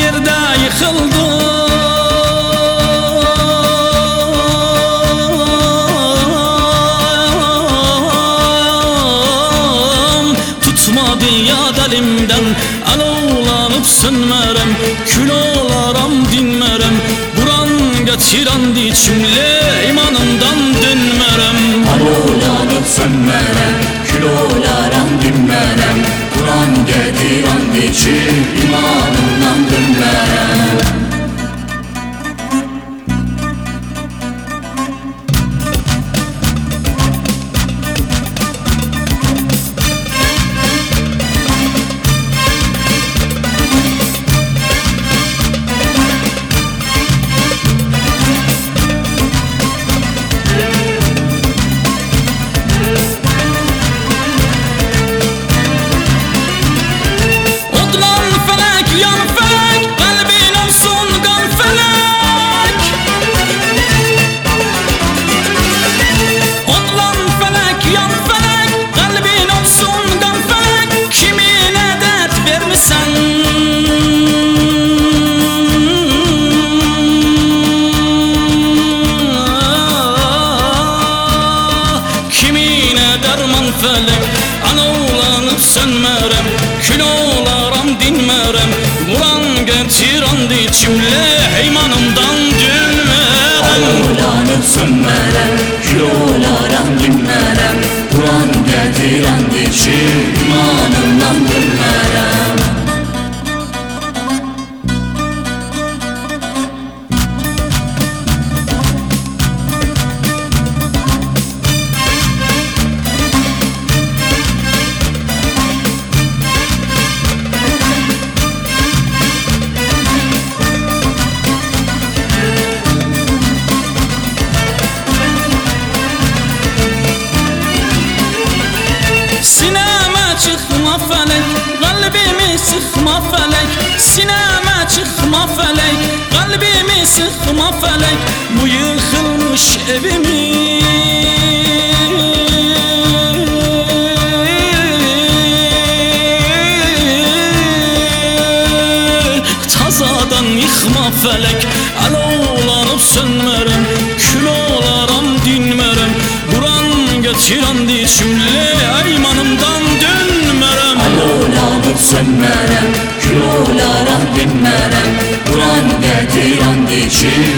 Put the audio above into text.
yerde yıkıldım. Tutmadı yad elimden, alovlanıp sönmerem. Kül olaram dinmerem, buran getirendi içimle, imanımdan dönmerem. Alovlanıp sönmerem, kül olaram dinmerem. Buran getirendi içim, imanımdan dönmerem. Felek, alovlanıp sönmerem. Kül olaram dinmerem, buran getirendi içimle, imanımdan dönmerem. Alovlanıp sönmerem, kül olaram dinmerem. Buran getirendi içim, imanımdan dönmerem. Çıkma felek, kalbimi sıkma felek. Sineme çıkma felek, kalbimi sıkma felek. Bu yıkılmış evimi tazadan yıkma felek. Alovlanıp sönmerem, kül olaram dinmerem. Buran getirendi içimle, imanımdan dönmerem. Alovlanıp sönmerem, kül olaram dinmerem. Buran getirendi içim,